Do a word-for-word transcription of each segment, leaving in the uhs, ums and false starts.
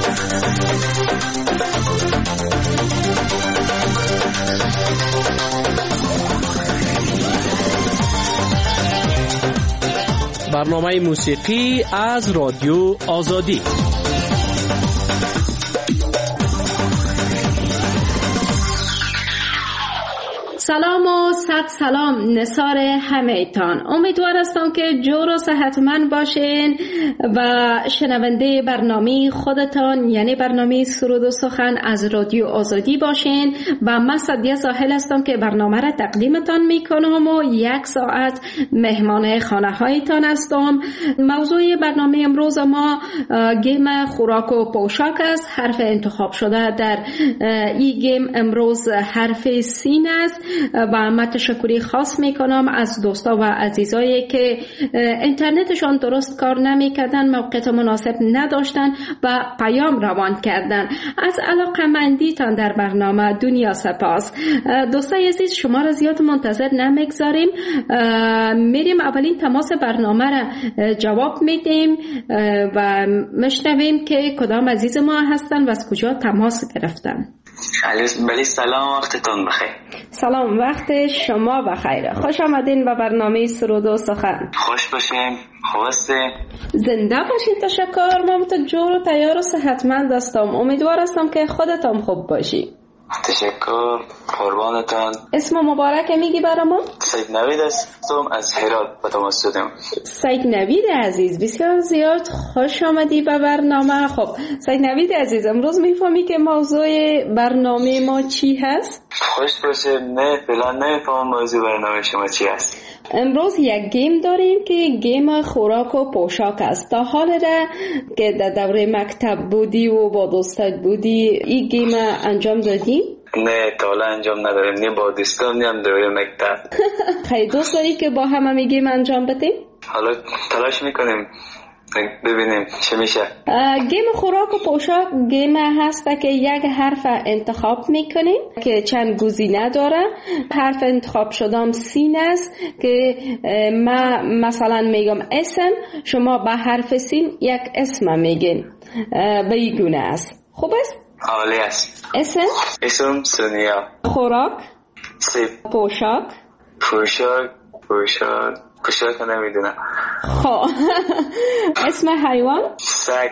برنامه موسیقی از رادیو آزادی. سلام و صد سلام نثار همه‌تان. امیدوار هستم که جور و صحتمند باشین و شنونده برنامه خودتان یعنی برنامه سرود و سخن از رادیو آزادی باشین و من سعدیه ساحل هستم که برنامه را تقدیمتان میکنم و یک ساعت مهمان خانه هایتان هستم. موضوع برنامه امروز ما گیم خوراک و پوشاک است. حرف انتخاب شده در این گیم امروز حرف سین است و من تشکری خاص میکنم از دوستا و عزیزایی که اینترنتشان درست کار نمیکردن، موقعیت مناسب نداشتن و پیام روان کردن. از علاقه‌مندیتان در برنامه دنیا سپاس. دوستای عزیز شما را زیاد منتظر نمیگذاریم، میریم اولین تماس برنامه را جواب میدیم و مشنویم که کدام عزیز ما هستن و از کجا تماس گرفتن. بله سلام، وقتتون بخیر. سلام، وقت شما بخیر. خوش آمدین به برنامه سرود و سخن. خوش باشین. خواسته زنده باشین. تشکر. من تو جور و تیار و صحتمند هستم. امیدوار هستم که خودتان خوب باشی. تشکر، قربانتان. اسم مبارک میگی برای ما؟ سید نوید هستم از هرات به تماس شدم. سید نوید عزیز بسیار زیاد خوش آمدی به برنامه. خب سید نوید عزیز امروز میفهمی که موضوع برنامه ما چی هست؟ خوش باشه. نه فعلا نمیفهمم موضوع برنامه شما چی هست. امروز یک گیم داریم که گیم خوراک و پوشاک است. تا حال را که در دوره مکتب بودی و با دوستات بودی این گیم انجام دادی؟ نه تا حالا انجام نداریم، نه با دوستان نه هم دوره مکتب. خیلی دوست داری که با هم هم گیم انجام بدیم؟ حالا تلاش میکنیم ببینیم چه میشه. گیم خوراک و پوشاک گیم هست که یک حرف انتخاب میکنیم که چند گزینه داره. حرف انتخاب شدم سین است که ما مثلا میگم اسم، شما به حرف سین یک اسم میگین. به این گونه است. خوب است؟ عالی است. اسم؟ اسم سونیا. خوراک؟ سیب. پوشاک؟ پوشاک پوشاک پوشاک نمیدونم. خب اسم حیوان؟ سگ.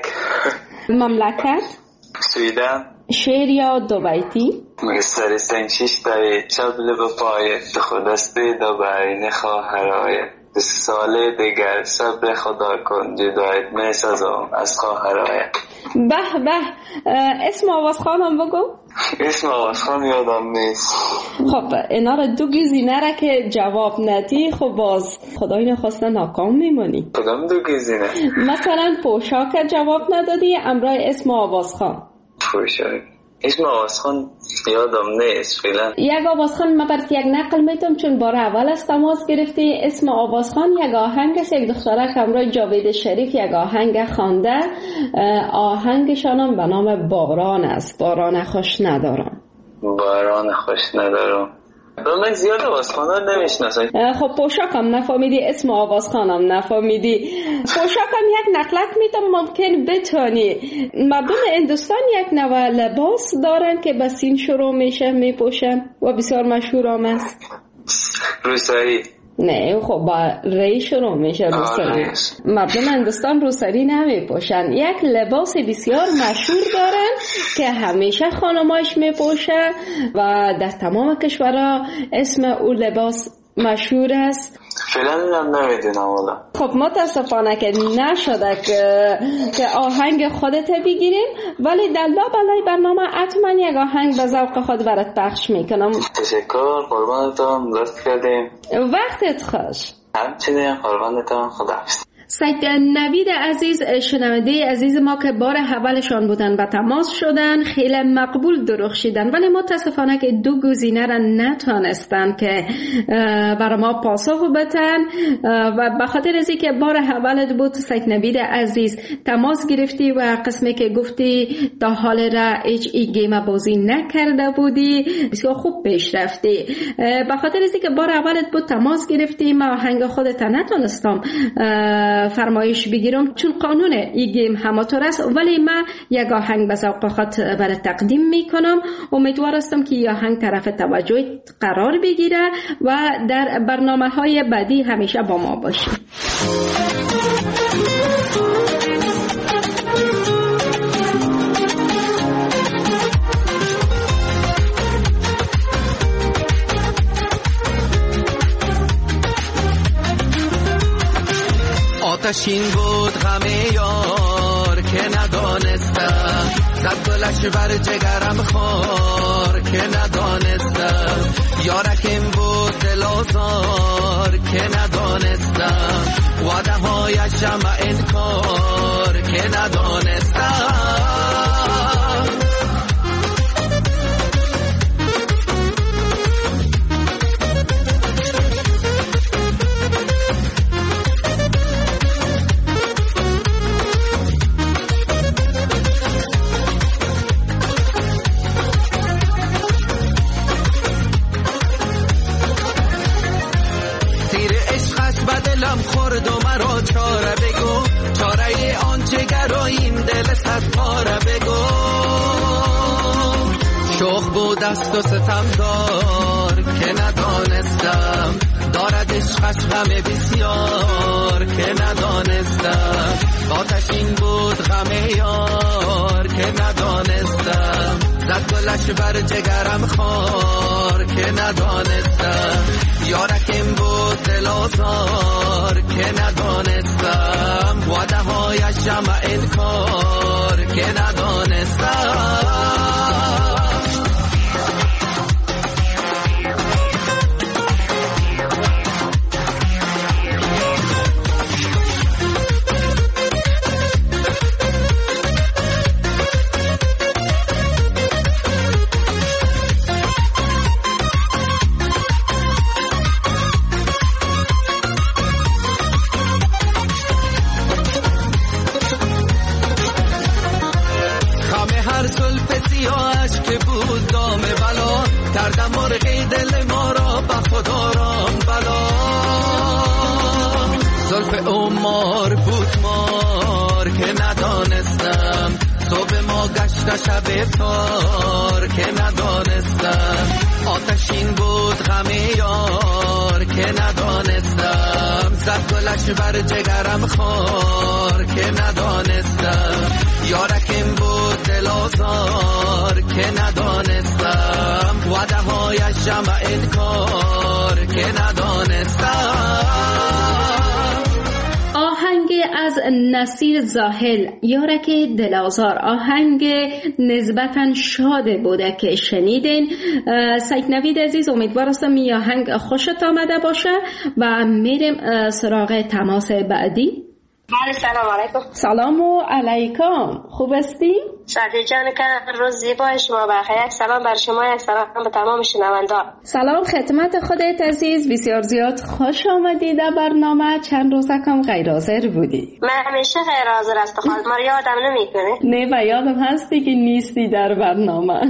مملکت؟ سویدن. شعر یا دو بیتی؟ مگستر سنچیش دایی چبل به پای خودستی دو برین خواهرای دو ساله دیگر صبر خدا کن جدایت میسازم از خواهرای. به به. اسم آوازخان هم بگو. اسم آوازخان یادم نیست. خب اینا را دو گزینه را که جواب ندی خب باز خدای نخواسته ناکام میمانی. کدام دو گزینه؟ مثلا پوشاک جواب ندادی، امرای اسم آوازخان. پوشاک اسم آوازخان یادم نیست فعلا. یک آوازخان من برات یک نقل میتونم چون بار اول از تماس گرفتی. اسم آوازخان یک آهنگ است. یک دخترک همراه جاوید شریف یک آهنگ خوانده. آهنگشانم به نام باران است. باران خوش ندارم. باران خوش ندارم. من زیاد آوازخانان نمیشناسم. خب پوشاکم نفهمیدی، اسم آوازخانم نفهمیدی. پوشاکم یک نقلک میتونم ممکن بتونی. مردم هندوستان یک نوع لباس دارن که به سین شروع میشه میپوشن و بسیار مشهور هم است. روسری. نه خب با ری شروع میشه روسری. مردم هندوستان روسری نمیپوشن. یک لباس بسیار مشهور دارن که همیشه خانماش میپوشه و در تمام کشورها اسم او لباس مشهور است. فعلا هم نمیدونم والا. خب متاسفانه که نشده که که آهنگ خودت بگیریم، ولی در لابلای برنامه حتما یک آهنگ به ذوق خود برات پخش میکنم. تشکر، قربانتون. لطف کردیم. وقتت خوش. همچنین قربانتون. خداحافظ. سید نوید عزیز شنونده عزیز ما که بار اولشان بودن و تماس شدن خیلی مقبول درخشیدن، ولی متاسفانه که دو گزینه را نتونستن که برای ما پاسخ بدن و به خاطر از اینکه بار اولت بود سید نوید عزیز تماس گرفتی و قسمی که گفتی تا حال را هیچ ای گیم بازی نکرده بودی بسیار خوب پیش رفتی. به خاطر از اینکه بار اولت بود تماس گرفتی ما آهنگ خودت نتونستم فرمایش بگیرم، چون قانون این گیم همطور است، ولی من یک آهنگ به ذوق خود برای تقدیم میکنم. امیدوار هستم که این آهنگ طرف توجه قرار بگیره و در برنامه های بعدی همیشه با ما باشید. آتشین بود غم یار که ندانستم، زد گلش بر جگرم خار که ندانستم، یارکم بود دل آزار که ندانستم، وعده هایشم انکار که ندانستم. خورد و مرا چاره بگو، چاره آن جگراییم دل صد پاره بگو. شوخ بود است و ستمدار که ندانستم، دارد عشقش غم بسیار که ندانستم. آتشین بود غم یار که ندانستم، زد گلش بر جگرم خار که ندانستم، یارکم بود دل آزار که ندانستم، وعده هایشم انکار که ندانستم. کردم مرغی دل ما را به خدا رام بلا، زلف عمار بود مار که ندانستم، صبح ما گشت شب تار که ندانستم، آتشین بود غم یار که ندانستم، زد گلش بر جگرم خار که ندانستم، یارکم بود دل آزار که ندانستم، وعده هایشم انکار که ندانستم. آهنگ از نصیر زاهل، یارک دلازار، آهنگ نسبتا شاد بوده که شنیدین. سید نوید عزیز، امیدوار هستم این آهنگ خوشت آمده باشه و میریم سراغ تماس بعدی. بله، سلام علیکم. سلام و علیکم، خوب هستی؟ شادی جان که روز زیبای شما بخیر. یک سلام بر شما، یک سلام به تمام شنوندگان. سلام خدمت خودت عزیز، بسیار زیاد خوش آمدی در برنامه. چند روزه کم غیر حاضر بودی. من همیشه غیر حاضر هستم، خالد ما یادم نمیکنه. نه و یادم هستی که نیستی در برنامه.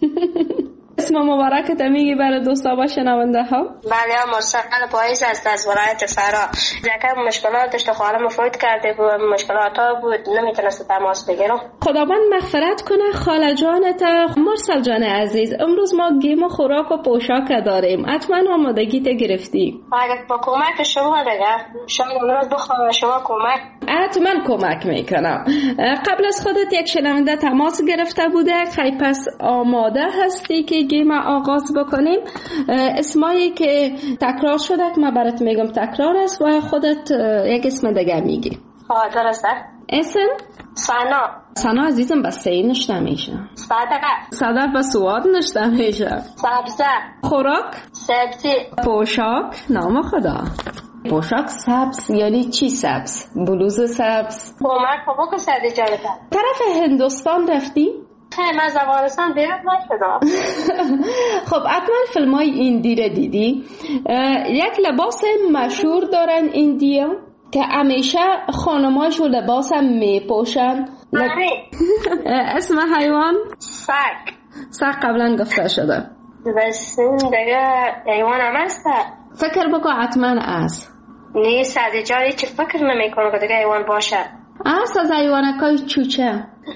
اسم مبارکت میگی برای دوستا و شنونده ها؟ بله، مرسل پاییز است از ولایت فرا. یکم مشکلات داشت، خالم فوت کرده بود، مشکلات ها بود، نمیتونست تماس بگیرم. خداوند مغفرت کنه خاله جانت. مرسل جان عزیز، امروز ما گیم و خوراک و پوشاک داریم، حتما آمادگیت گرفتی؟ اگر با کمک شما دیگه شما امروز بخوام شما کمک حتما کمک میکنم. قبل از خودت یک شنونده تماس گرفته بوده، خیلی پس آماده هستی که گیم آغاز بکنیم؟ اسمایی که تکرار شده که من برات میگم تکرار است و خودت یک اسم دیگه میگی. ها درسته. اسم؟ سنا. سنا عزیزم بس سی نشته میشه. صدقه. صدق و سواد نشته میشه. سبزه. خوراک؟ سبزی. پوشاک؟ نام خدا. پوشاک سبز یعنی چی سبز؟ بلوز سبز؟ کمک بابا که سردی جانتا. طرف هندوستان رفتی؟ خیلی از افغانستان بیرون نشدم. خب حتما فیلم های ایندی رو دیدی. یک لباس مشهور دارن ایندیا که همیشه خانماشو لباس هم میپوشن. لب... اسم حیوان؟ سگ. سگ قبلا گفته شده. بس دیگه حیوان هم هست. فکر بکن حتما از نه ساده جایی چه فکر نمیکنه که دیگه حیوان باشه. از از حیوانکای چوچه.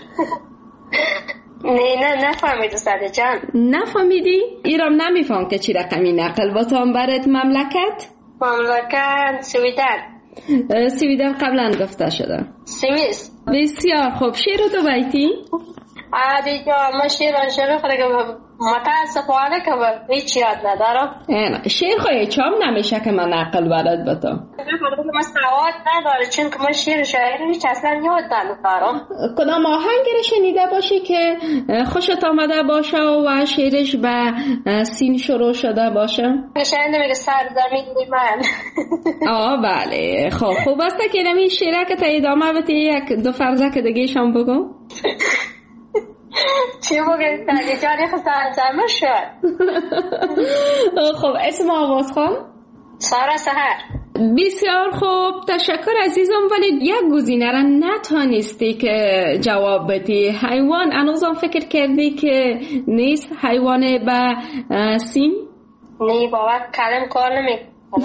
نه نه نفهمیدی ساده جان. نفهمیدی؟ ایرام نمیفهم که چی رقمی نقل با تو برات مملکت؟ مملکت سویدن. سویدن قبلا گفته شده. سوئیس. بسیار خوب. شعر دو بیتی؟ عادی جان ما شعر شعر خود که متاسفانه که هیچ یاد ندارم. شعر خواهی چام نمیشه که من نقل بلد با تو. من سواد نداره چون که من شعر شاعری هیچ اصلا یاد ندارم. کدام آهنگی رو شنیده باشی که خوشت آمده باشه و شعرش به سین شروع شده باشه؟ شنیده میگه سرزمین من. آه بله خب خوب است که نمی شعره که تا ادامه بتی یک دو فرزه که دیگه شام بگو. چی بگم تاگه جانی خسان سرمه شد. خب اسم آواز خان؟ سارا سهر. بسیار خوب تشکر عزیزم، ولی یک گزینه را نتانستی که جواب بدی. حیوان انوزم فکر کردی که نیست حیوان به سین؟ نی بابا کلم کار نمی.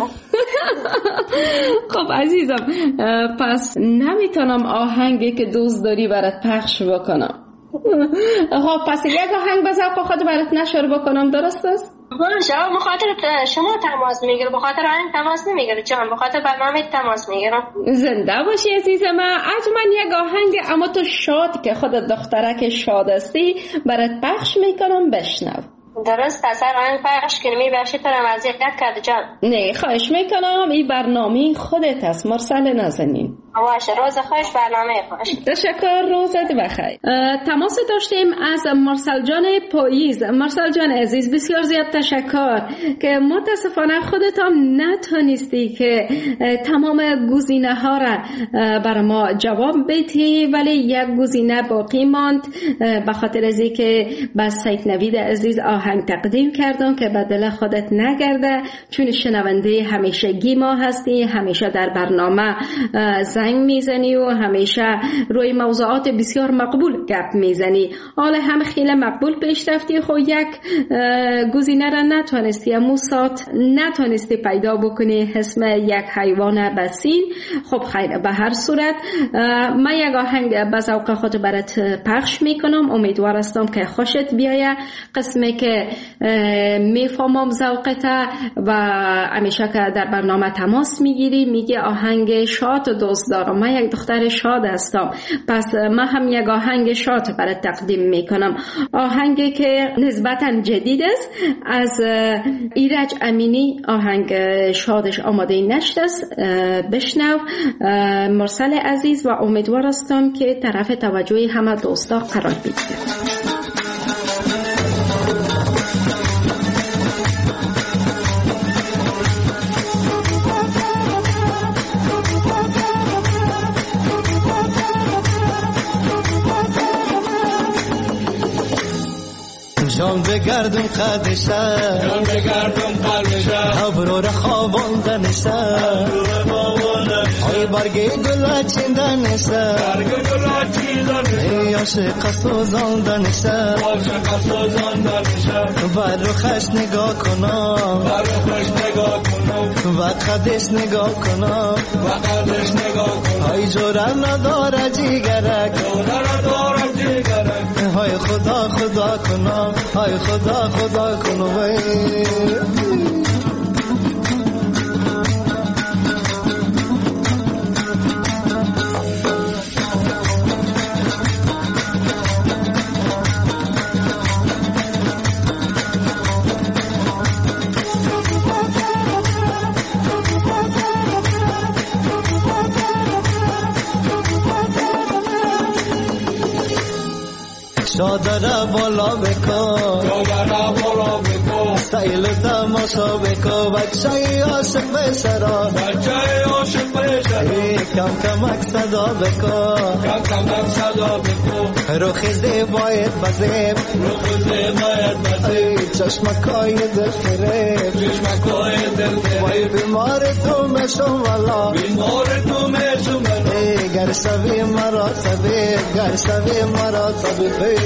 خب عزیزم پس نمیتونم آهنگی که دوست داری برات پخش بکنم. خب پس یک آهنگ به ذوق خود برات نشر بکنم، درست است؟ شما بخاطر شما تماس میگیره، بخاطر آهنگ تماس نمیگیره جان، بخاطر برنامه تماس میگیرم. زنده باشی عزیز من. از من یک آهنگ اما تو شاد که خودت دخترک شاد هستی برات پخش میکنم، بشنو. درست اصلا آهنگ پخش کنی بخشی ترم اذیت کرده جان. نه خواهش میکنم، این برنامه خودت است، مرسل نازنین. باشه روز خوش، برنامه خوش. تشکر، روزت بخیر. تماس داشتیم از مرسل جان پاییز. مرسل جان عزیز بسیار زیاد تشکر که متاسفانه خودت هم نتونستی که تمام گزینه ها را بر ما جواب بدی، ولی یک گزینه باقی ماند به خاطر از اینکه با سید نوید عزیز آهنگ تقدیم کردم که به دل خودت نگرده، چون شنونده همیشگی ما هستی، همیشه در برنامه زنگ میزنی و همیشه روی موضوعات بسیار مقبول گپ میزنی. حالا هم خیلی مقبول پیش رفتی، خب یک گزینه را نتونستی، امو سات نتونستی پیدا بکنی اسم یک حیوان بسین. خب خیر، به هر صورت من یک آهنگ به ذوق خود برات پخش میکنم، امیدوار هستم که خوشت بیایه. قسمی که میفهمم ذوقت و همیشه که در برنامه تماس میگیری میگه آهنگ شاد دوست دارم، من یک دختر شاد هستم، پس من هم یک آهنگ شاد برات تقدیم میکنم. آهنگی که نسبتا جدید است از ایرج امینی، آهنگ شادش آماده نشد است. بشنو مرسل عزیز و امیدوار هستم که طرف توجه همه دوستا قرار بگیره. جام بگردم قدشه، جام بگردم قدشه، ابرو را خواباندنشه، ای برگی گل چیندنشه، برگی گل چیندنشه، عاشق سوزاندنشه، عاشق سوزاندنشه، بر روخش نگاه کنم، بر روخش نگاه کنم، و قدش نگاه کنم، و قدش نگاه کنم، ای جورم نداره جیگرک، جورم نداره جیگرک، های خدا خدا کنم، های خدا خدا کنم. شادره بالا بکن، شادره بالا بکن، سیل تماشا بکن، بچه عاشق بشرا، بچه عاشق بشرا، کم کمک صدا بکن، کم کمک صدا بکن، روخ زیبایت بزیب، روخ زیبایت بزیب، چشمکای دل فریب، چشمکای دل فریب، بیمار تو مشم والا، بیمار تو مشم والا، گر شوی مرا طبیب، گر شوی مرا طبیب.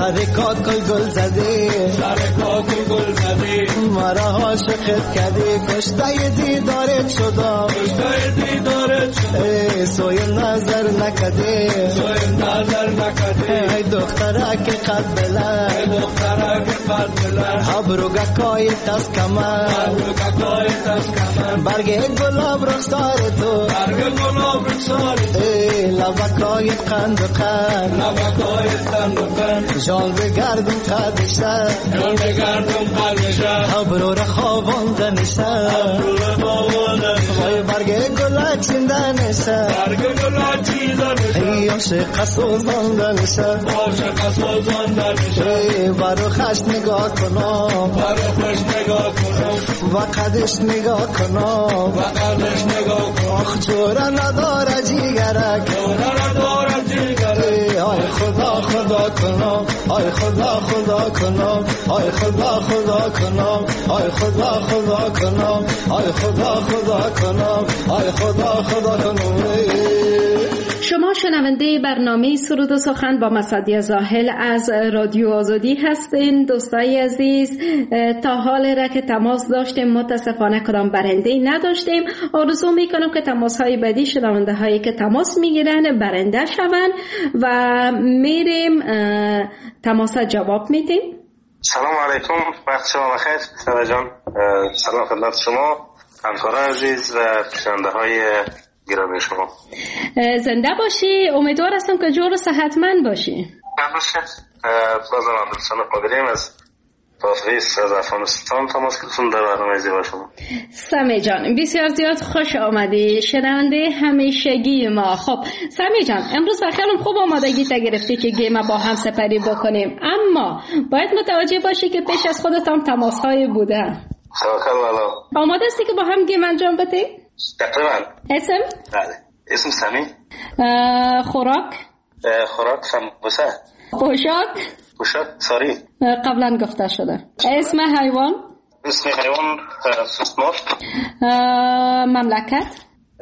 سر کاکل گل زدی سر کاکل گل زدی مرا عاشقت کردی کشته دیدارت شدم کشته دیدارت شدم سوی نظر نکردی سوی نظر نکردی ای دختره که قد بلند ای دختره که قد بلند ابرو گکای تس کمر ابرو گکای تس کمر برگ گلاب رخسار تو برگ گلاب رخسار تو لبکای قند و قند لبکای قند و قند جان بگردم قدشتر جان بگردم قدشتر ابرو رخوابانده نشتر ابرو رخوابانده نشتر برگ گلاب چینده نشتر برگ گلاب چینده نشتر ای عاشق سوزانده نشتر عاشق سوزانده نشتر برو خش نگاه کنم برو خش نگاه کنم و قدش نگاه کنم و قدش نگاه کنم آخ جوره نداره جیگرک جوره نداره جیگرک آی خدا خدا کنم آی خدا خدا کنم آی خدا خدا کنم آی خدا خدا کنم آی خدا خدا کنم آی خدا خدا کنم. شما شنونده برنامه سرود و سخن با مصدی زاهل از رادیو آزادی هستین. دوستای عزیز، تا حال را که تماس داشتیم متاسفانه کدام برنده نداشتیم. آرزو میکنم که تماس های بعدی شنونده هایی که تماس میگیرن برنده شون و میریم تماس جواب میدیم. سلام علیکم، وقت شما بخیر. سلام جان، سلام خدمت شما همکاران عزیز و شنونده های گرامی شما. زنده باشی، امیدوار هستم که جور و صحتمند باشی. باشه. بازم عبدالسلام قادریم از تافریس از افغانستان تماس گرفتم در برنامه زیبا شما. سمی جان بسیار زیاد خوش آمدی، شنونده همیشگی ما. خب سمی جان، امروز خیلی خوب آمادگی تا گرفتی که گیم با هم سپری بکنیم، اما باید متوجه باشی که پیش از خودت هم تماس های بوده. توکل والا. آماده هستی که با هم گیم انجام بدیم؟ تقریبا. اسم؟ بله. اسم سمی. خوراک؟ خوراک سمبوسه. پوشاک؟ پوشاک ساری. قبلا گفته شده. اسم حیوان؟ اسم حیوان سوسمار. مملکت؟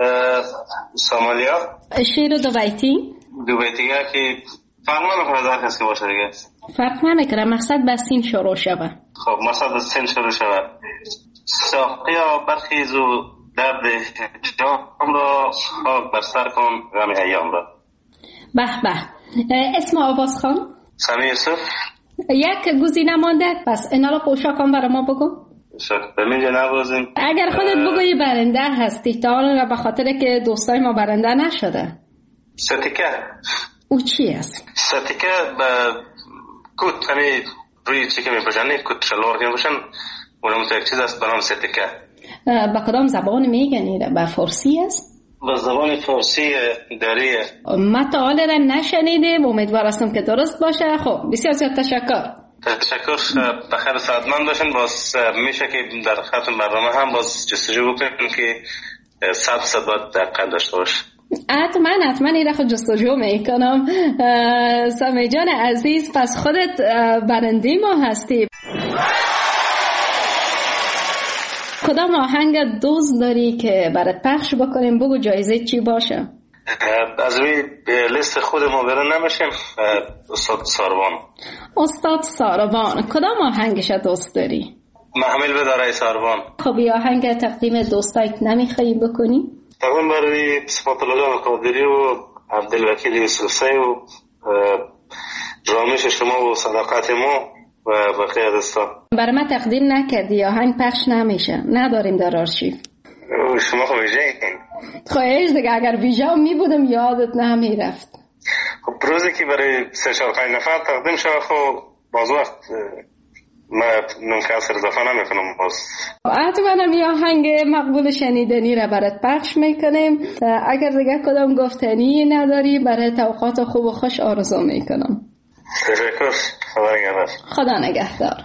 سومالیا. شعر دو بیتی؟ دو بیتی که فرق نمیکنه در کسی که باشه دیگه. فرق نمیکنه، مقصد به سین شروع شود. خب مقصد به سین شروع شود. ساقیا برخیز و درد جام را خاک بر سر کن غم ایام را. به به. اسم آواز خان؟ سمی یوسف. یک گزینه مانده، پس اینا رو پوشاکم برای ما بگو. به من نوازیم. اگر خودت بگویی برنده هستی، تا حالا به خاطر که دوستای ما برنده نشده. ستیکه. او چی است؟ ستیکه به کت، همین روی چی که میپوشن، کت شلوار که میپوشن، اونم تو یک چیز است به نام ستیکه. به کدام زبان میگن؟ به فارسی است؟ به زبان فارسی داریه. ما تا حالا را نشنیدیم، امیدوار هستم که درست باشه. خب بسیار زیاد تشکر. تشکر، بخیر سعادتمند باشین. باز میشه که در خطون برنامه هم باز جستجو بکنیم که صد صد باید دقیق داشته باشه. حتما حتما این را خود جستجو میکنم. سمی جان عزیز، پس خودت برنده ما هستی. کدام آهنگ دوست داری که برات پخش بکنیم؟ بگو جایزه چی باشه. از روی لیست خود ما برن نمیشیم. استاد ساروان. استاد ساروان، کدام آهنگش دوست داری؟ محمل بداره ساروان. خب این آهنگ تقدیم دوستایت نمیخوایی بکنی؟ تقدیم برای صفات الله قادری و عبدالوکیل یوسفی و رامش شما و صداقت ما و بقیه دوستان. برای ما تقدیم نکردی، آهنگ پخش نمیشه، نداریم در آرشیو. شما خب ویژه این خواهش دیگه، اگر ویژه می بودم یادت نمیرفت. خب روزی که برای سه چهار پنج نفر تقدیم شد، خب باز وقت ما منکسر اضافه نمیکنم. باز حتما یه آهنگ مقبول شنیدنی را برات پخش میکنیم. اگر دیگه کدام گفتنی نداری، برای توقعات خوب و خوش آرزو میکنم. تشکر. خدا نگهدار. خدا نگهدار.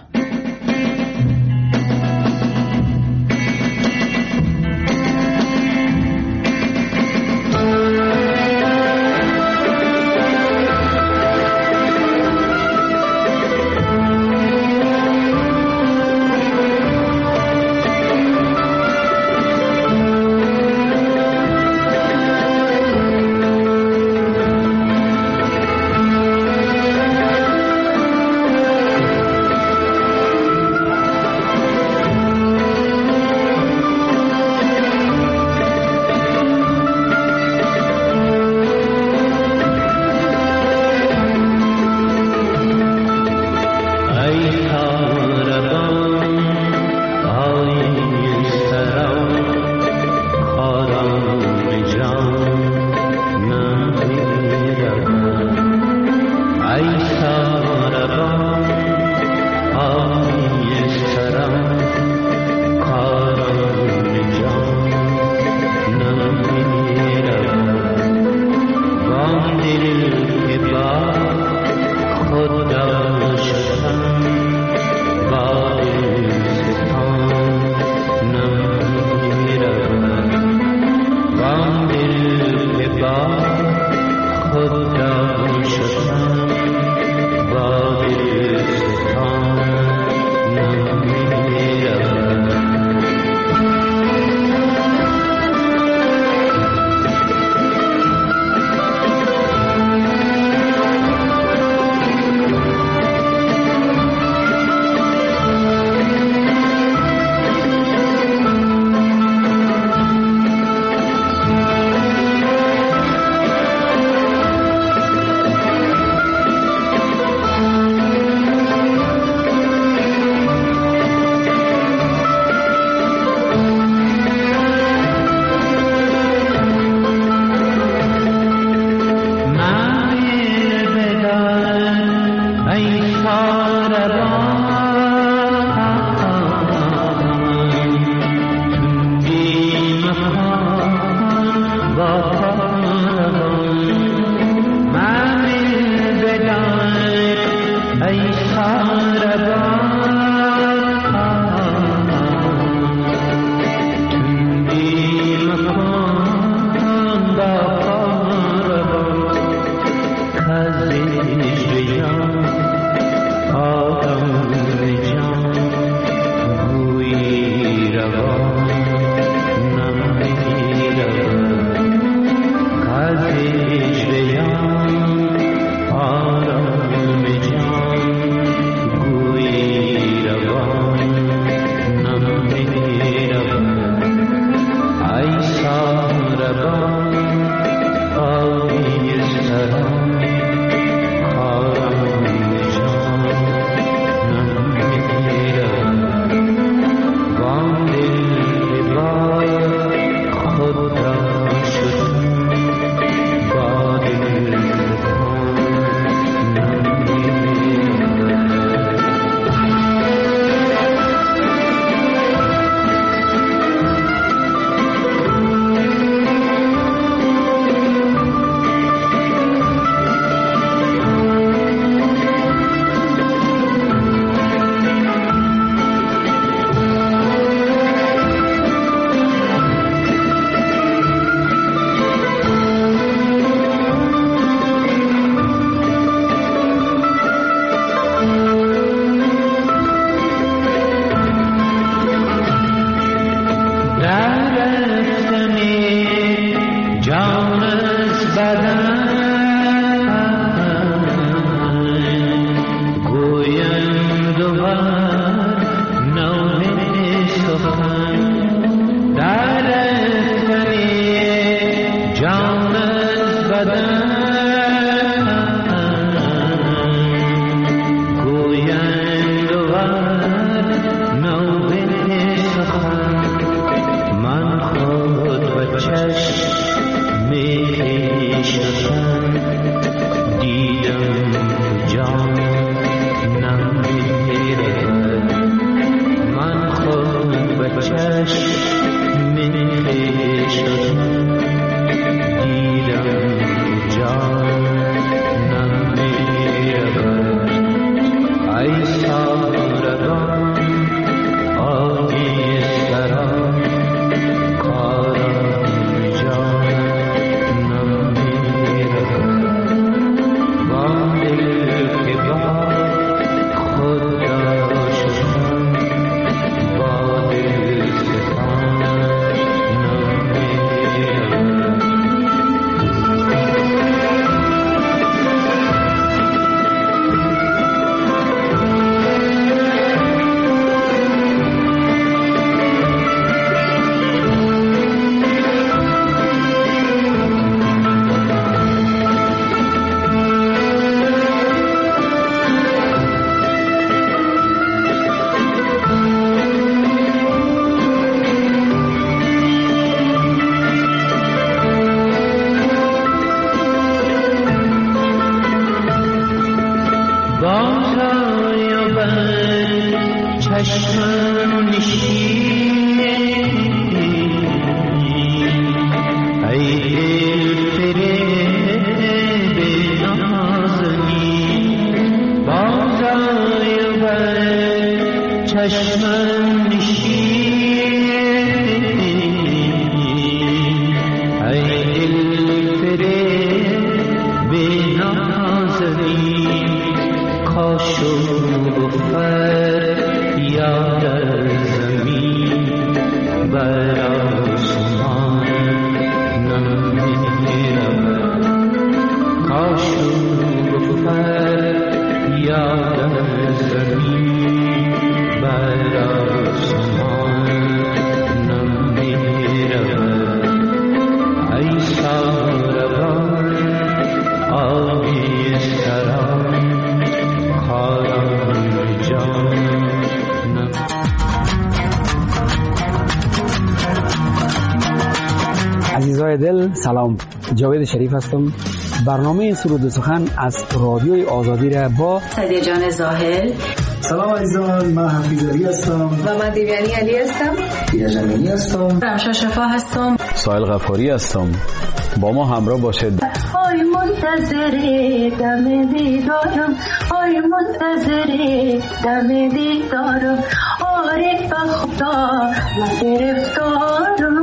عزیزای دل سلام، جاوید شریف هستم. برنامه سرود و سخن از رادیوی آزادی را با سعدیه جان زاهل. سلام عزیزان، من حفیظ علی هستم و من دیویانی علی هستم. دینا جمیلی هستم. رمشا شفا هستم. سایل غفاری هستم. با ما همراه باشید. آی منتظر دم دیدارم، آی منتظر دم دیدارم، آره بخدا من گرفتارم.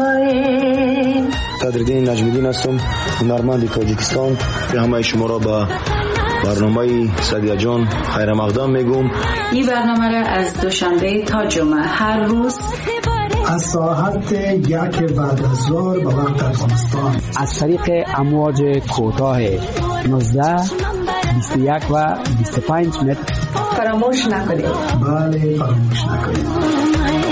صدرالدین نجمیدین هستم، هنرمند تاجیکستان. به همه شما را با برنامه سعدیه جان خیر مقدم میگم. این برنامه را از دوشنبه تا جمعه هر روز از ساعت یک بعد از ظهر به وقت افغانستان از طریق امواج کوتاه نوزده، بیست و یک و بیست و پنج متر فراموش نکنید. بله فراموش نکنید.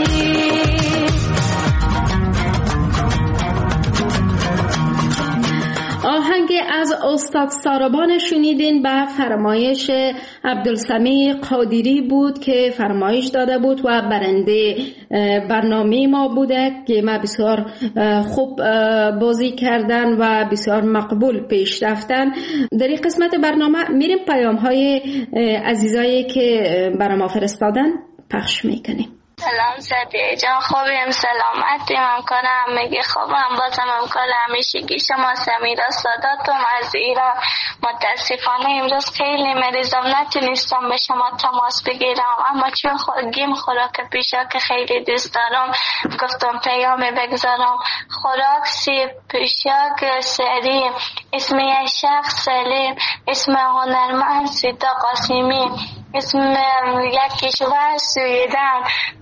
آهنگ از استاد ساربان شنیدین به فرمایش عبدالسمیع قادری بود که فرمایش داده بود و برنده برنامه ما بوده که ما بسیار خوب بازی کردن و بسیار مقبول پیش رفتن. در این قسمت برنامه میریم پیام های عزیزایی که برای ما فرستادن پخش میکنیم. سلام سعدیه جان، خوبیم؟ سلامتی؟ ممکن همگی خوبم؟ بازم ممکن همیشگی شما سمیرا ساداتم از ایران. متاسفانه امروز خیلی مریضم، نتونستم به شما تماس بگیرم، اما چون گیم خوراک پیشا که خیلی دوست دارم گفتم پیامی بگذارم. خوراک سیب پیشاک سری، اسم یک شخص سلیم، اسم هنرمند سیتا قاسمی، اسم یک کشور سویدن،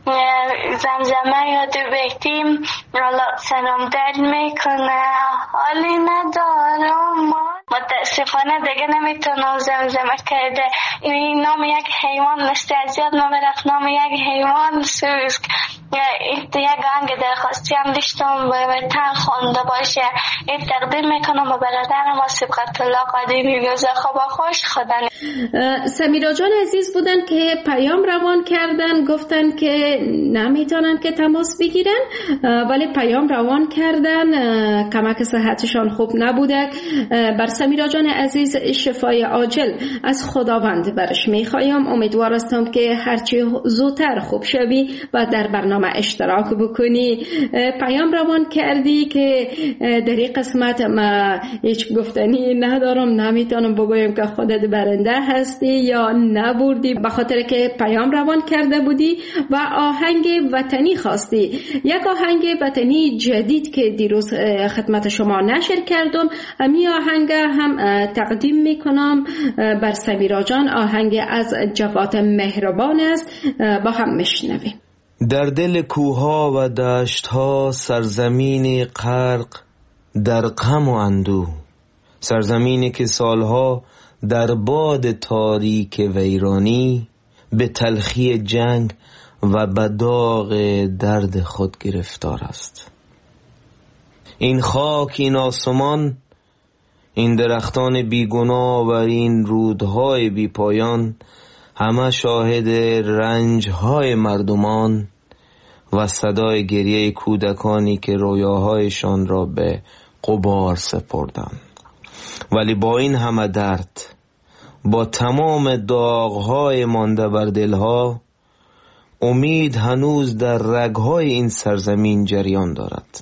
زمزمه یاد بهتیم سلام درد میکنه، حالی ندارم. متاسفانه دیگه نمیتونم زمزمه کرده. این نام یک حیوان مثل ازیاد ما برفت، نام یک حیوان سوزک. یک آهنگ درخواستی هم داشتم به تن خونده باشه. این تقدیم میکنم به برادرم و سبقت الله قدیمی گذار خوب خوش خدا. سمیرا جان عزیز بودن که پیام روان کردن، گفتن که نمیتونن که تماس بگیرن ولی پیام روان کردن، کمک صحتشان خوب نبوده. بر سمیرا جان عزیز شفای عاجل از خداوند برش میخوایم. امیدوار هستم که هرچی زودتر خوب شوی و در برنامه اشتراک بکنی. پیام روان کردی که در این قسمت ما هیچ گفتنی ندارم، نمیتونم بگویم که خودت برنده هستی یا نبردی، به خاطر که پیام روان کرده بودی و آهنگ وطنی خواستی. یک آهنگ وطنی جدید که دیروز خدمت شما نشر کردم، امی آهنگ هم تقدیم میکنم بر سمیرا جان. آهنگ از جواد مهربان است، با هم میشنویم. در دل کوها و دشتها سرزمین غرق در غم و اندوه، سرزمینی که سالها در باد تاریک ویرانی به تلخی جنگ و به داغ درد خود گرفتار است. این خاک، این آسمان، این درختان بیگناه و این رودهای بی پایان همه شاهد رنجهای مردمان و صدای گریه کودکانی که رویاهایشان را به غبار سپردند. ولی با این همه درد، با تمام داغهای مانده بر دلها، امید هنوز در رگهای این سرزمین جریان دارد.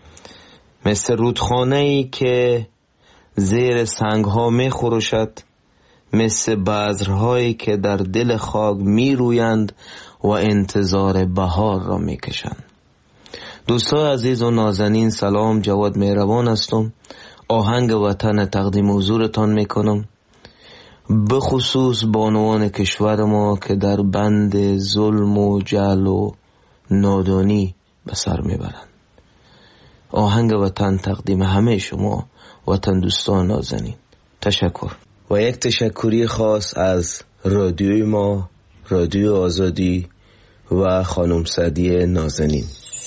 مثل رودخانه‌ای که زیر سنگها می خروشد، مثل بذرهایی که در دل خاک می رویند و انتظار بهار را میکشند. دوستان عزیز و نازنین، سلام، جواد مهربان هستم. آهنگ وطن تقدیم حضورتان میکنم، به خصوص بانوان کشور ما که در بند ظلم و جهل و نادانی به سر میبرند. آهنگ وطن تقدیم همه شما وطن دوستان نازنین. تشکر. و یک تشکری خاص از رادیوی ما، رادیو آزادی و خانم سعدیه نازنین.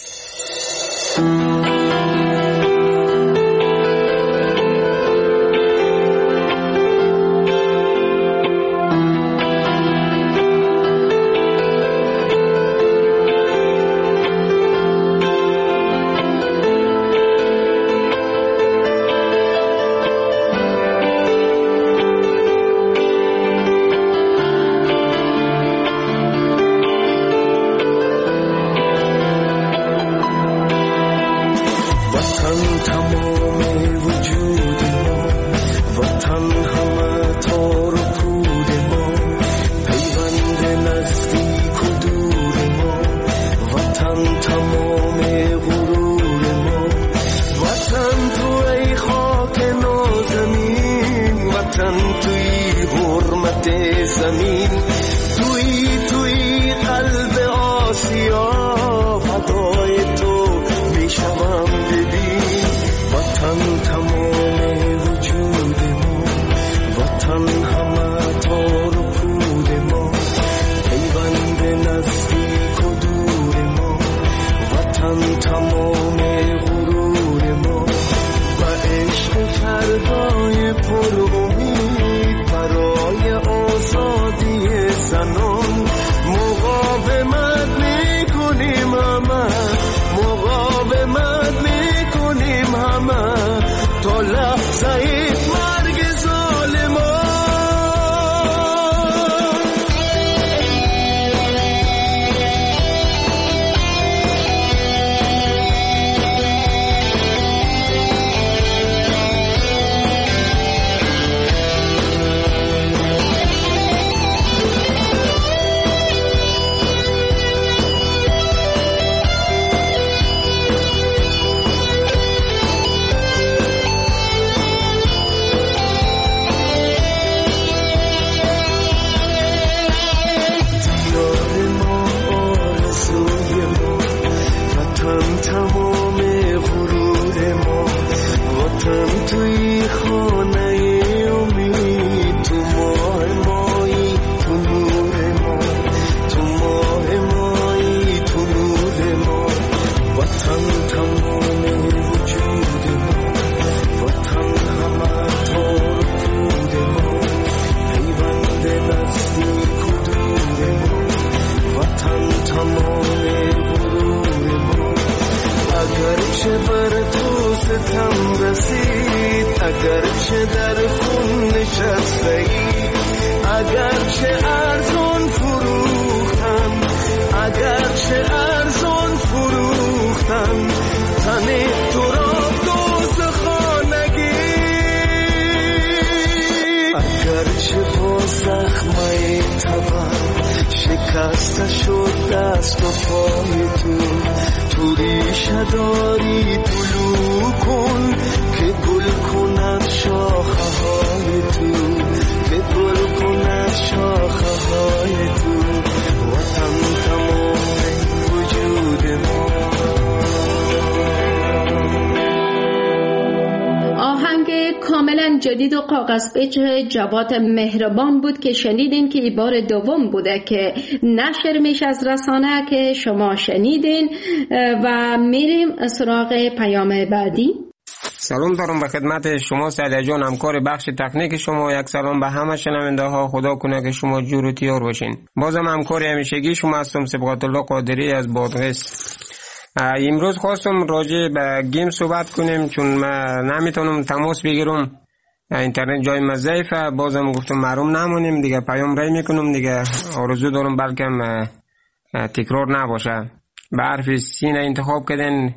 جدید و کاغذ پیچ جواد مهربان بود که شنیدین که این بار دوم بوده که نشر میشه از رسانه که شما شنیدین. و میریم سراغ پیام بعدی. سلام دارم به خدمت شما سعدیه جان، همکار بخش تکنیک شما. یک سلام به همه شنونده ها، خدا کنه که شما جور و تیار باشین. بازم همکار همیشگی شما هستم، سبقت الله قادری از بادغیس. امروز خواستم راجع به گیم صحبت کنیم چون من نمیتونم تماس بگیرم، اینترنت جای ما ضعیفه. بازم گفتم محروم نمونیم دیگه، پیام رای میکنم دیگه. آرزو دارم بلکم تکرار نباشه. به حرف سین انتخاب کردن،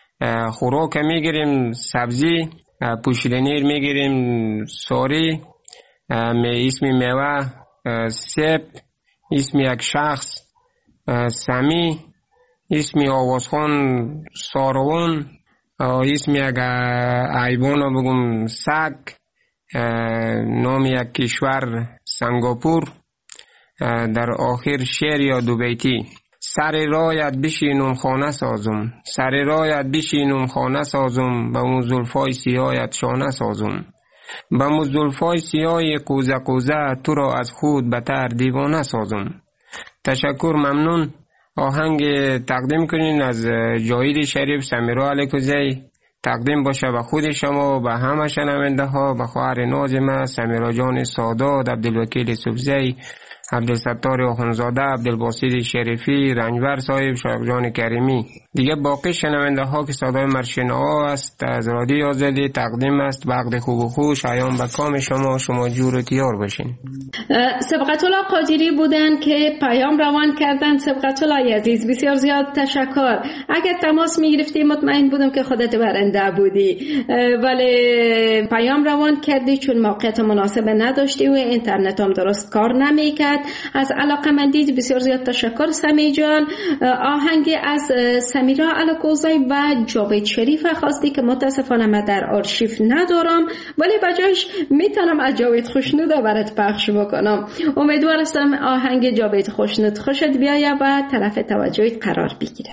خوراک میگیریم، سبزی، پوشیدنی میگیریم، ساری، اسم میوه، سیب، اسم یک شخص، سمی، اسم آوازخان ساروان، اسم یک ایوان رو بگم سگ، نام یک کشور سنگاپور، در آخر شعر یا دو بیتی. سر رایت بشینم خانه سازم، سر رایت بشینم خانه سازم، به اون زلفای سیاهت شانه سازم، به اون زلفای سیاه کوزه کوزه تو را از خود بتر دیوانه سازم. تشکر، ممنون. آهنگ تقدیم کنین از جاوید شریف سمیرا علیکوزی، تقدیم باشه به خود شما و به همه شنونده ها، به خواهر نازم سمیرا جان سادات، عبدالوکیل سبزی، عبدالستار آخونزاده، عبدالباسط شریفی، رنجبر صاحب، شایق جان کریمی. دیگه باقی شنونده ها که صدای مرشنا است از رادیوی آزادی تقدیم است. وقت خوب و خوش ایام به کام شما، شما جور و تیار باشین. سبقت الله قادری بودن که پیام روان کردن. سبقت الله عزیز بسیار زیاد تشکر. اگر تماس می گرفتی مطمئن بودم که خودت برنده بودی، ولی پیام روان کردی چون موقعیت مناسب نداشتی و اینترنت هم درست کار نمی کرد. از علاقمندی بسیار زیاد تشکر سمی جان. آهنگ از سمیرا علیکوزی و جاوید شریف خواستی که متاسفانه من در آرشیو ندارم، ولی بجاش میتونم از جاوید خوشنود برات پخش بکنم. امیدوار هستم آهنگ جاوید خوشنود خوشت بیاید و طرف توجهت قرار بگیره.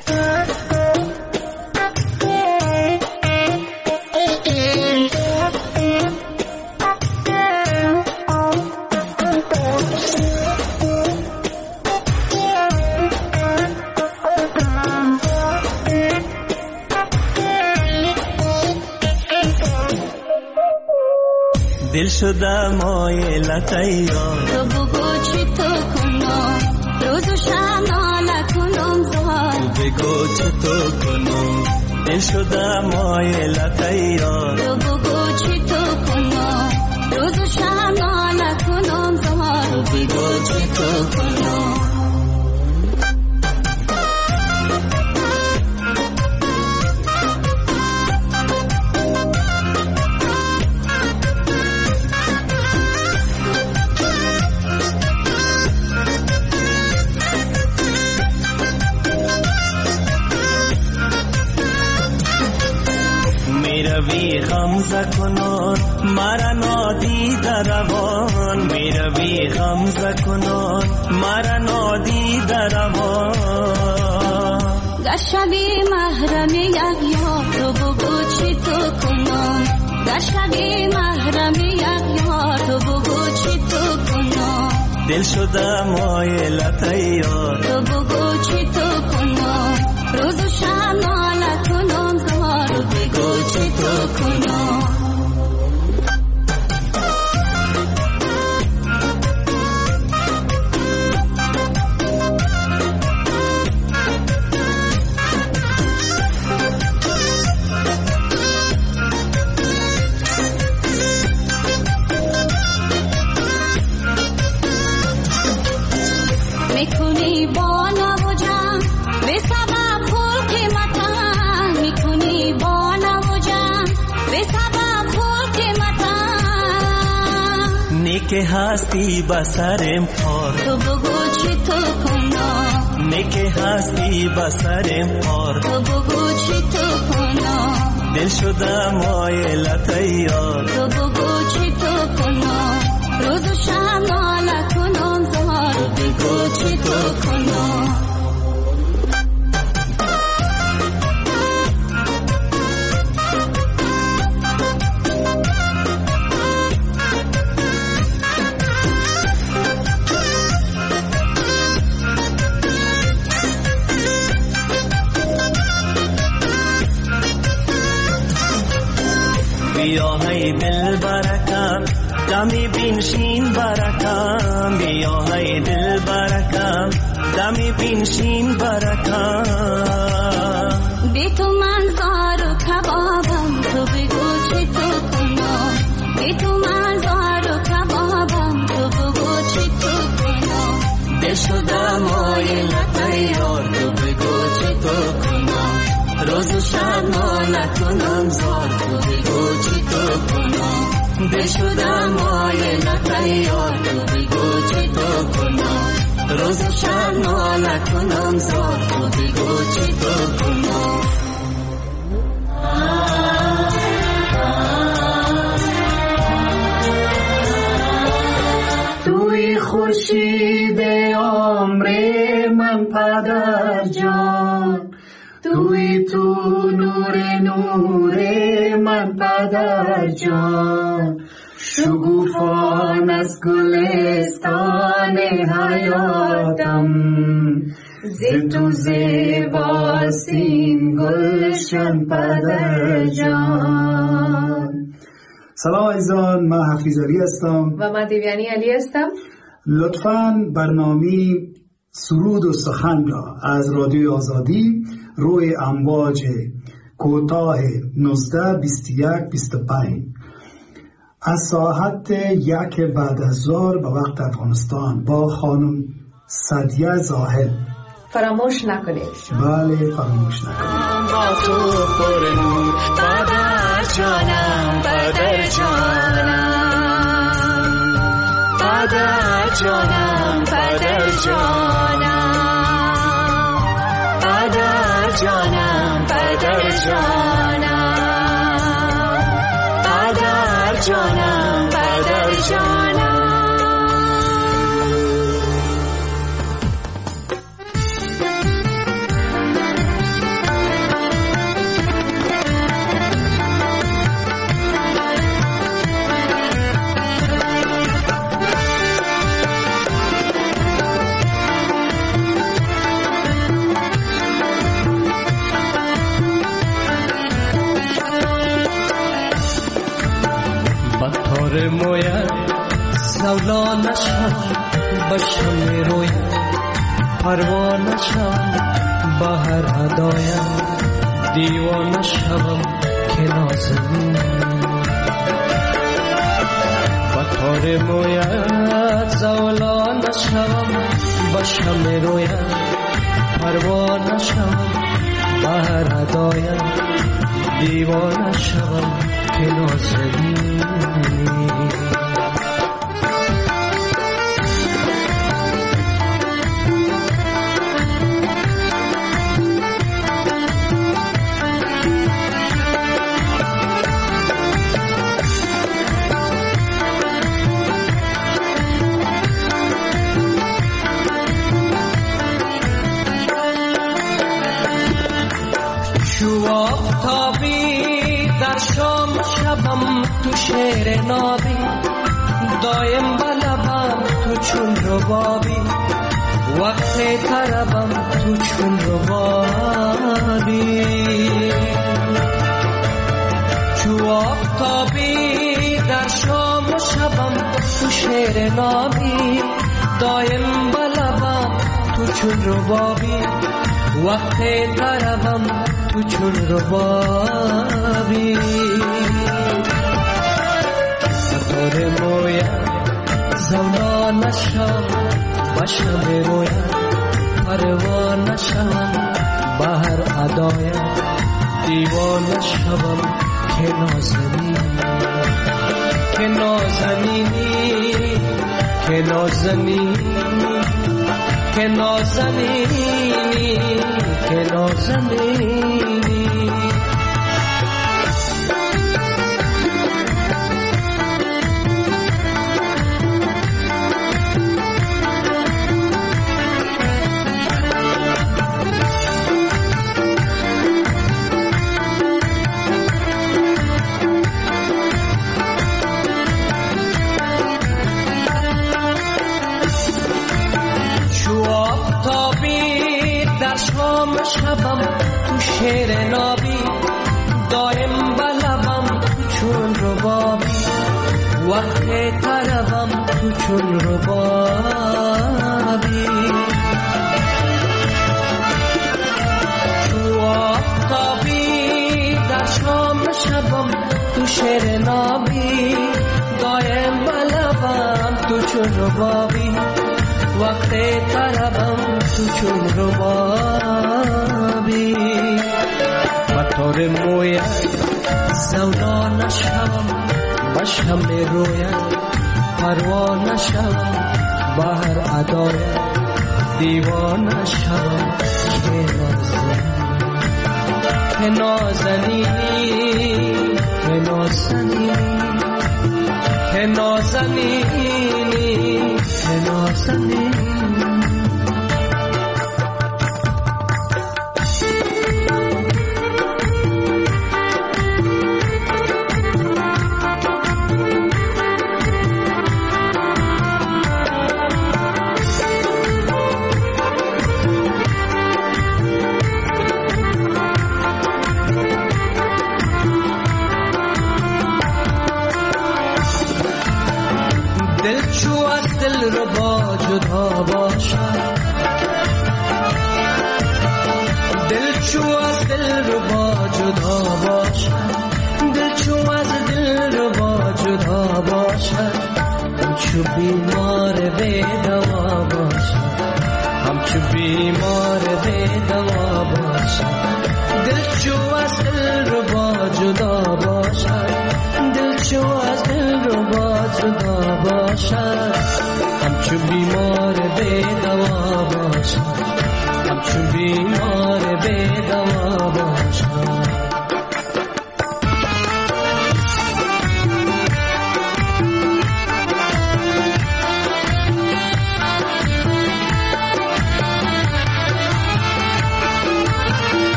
دل شده مایلت یار، تو بگو چی تو کنم، روز و شب ناله کنم زار، تو بگو چی تو کنم، دل شده مایلت یار، تو بگو چی تو کنم، روز و شب ناله کنم زار، تو بگو چی تو کنم. میروی غمزه کنان مرا نادیده روان، میروی غمزه کنان مرا نادیده روان، گر شوی محرم یک یار، تو بگو چی تو کنم، گر شوی محرم یک یار، تو بگو چی تو کنم، دل شده مایلت یار، تو بگو چی تو کنم، روز و شب ناله کنم زار، تو بگو چی تو کنم. میکنی با نوجم به سبب پول قیمتم، میکنی با نوجم به سبب پول قیمتم، نیک هستی بسرم پار، تو بگو چی تو کنم، نیک هستی بسرم پار، تو بگو چی تو کنم، دل شده مایلت یار، تو بگو چی تو کنم، روز و شب ناله کنم زار، تو بگو چی تو کنم. بیا های دل برکم دمی بینشین برکم، بیا های دل برکم دمی بینشین برکم، بی تو من زار و کبابم، تو بگو چی تو کنم، بی تو من زار و کبابم، تو بگو چی تو کنم، دل شده مایلت یار، تو بگو چی تو کنم، روز و شب ناله کنم زار، تو بگو چی تو کنم، دل شده مایلت یار، تو بگو چی تو کنم، روزشن ناله کنم زار تو بگو چی تو کنم توی خورشید عمر من پدر جان توی تو نور نور من پدر جان شگوفان از گلستان حیاتم ز تو زیباستین گلشن پدر جان. سلام عزیزان، من حفیظ علی هستم و من دیویانی علی هستم. لطفاً برنامه سرود و سخن را از رادیوی آزادی روی امواج کوتاه نوزده بیست و یک بیست و پنج از ساعت یک بعد از ظهر به وقت افغانستان با خانم سعدیه زاهد فراموش نکنید. بله فراموش نکنید. با تو پر نور پدر جانم پدر جانم پدر جانم پدر جانم پدر جانم پدر جانم پدر جانم پدر جانم. مویت زولا نشم بشم رویت پروا نشم بهر هدایم دیوانه شوم که نازنین بطور مویت زولا نشم بشم رویت پروا نشم بهر هدایم دیوانه شوم که نازنین. تو شعر نابی دایم بلبم تو چون ربابی وقت طربم تو چون ربابی چو آفتابی در شام و شبم تو شعر نابی دایم بلبم تو چون ربابی وقت طربم تو چون ربابی بطور مویت زولا نشم بشم مویت پروا نشم بهر ادایم دیوانه شوم که نازنین که نازنینی که نازنینی که نازنینی که نازنینی. شبم تو شعر نابی دایم بلبم تو چون ربابی وقت طربم تو چون ربابی تو آفتابی در شام شبم تو شعر نابی دایم بلبم تو چون ربابی وقت طربم تو چون ربابی بطور مویت زولا نشم بشم رویت پروا نشم بهر ادایت دیوانه شوم که نازنینی که نازنینی که نازنینی که نازنینی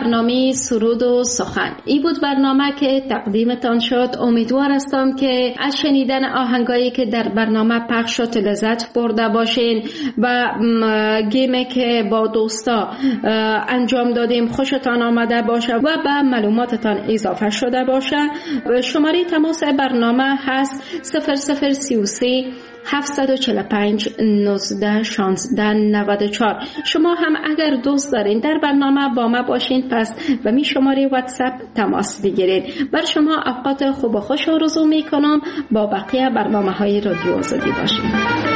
برنامه سرود و سخن. این بود برنامه که تقدیمتان شد. امیدوار هستم که از شنیدن آهنگایی که در برنامه پخش شد لذت برده باشین و گیمی که با دوستا انجام دادیم خوشتان آمده باشه و به معلوماتتان اضافه شده باشه. شماره تماس برنامه هست صفر صفر سی و سه هفتصد و چهل و پنج نوزده شانزده نود و چهار. شما هم اگر دوست دارین در برنامه با ما باشین پس به می شماره واتساپ تماس بگیرید. بر شما اوقات خوب و خوش آرزو می کنم. با بقیه برنامه های رادیو آزادی باشین.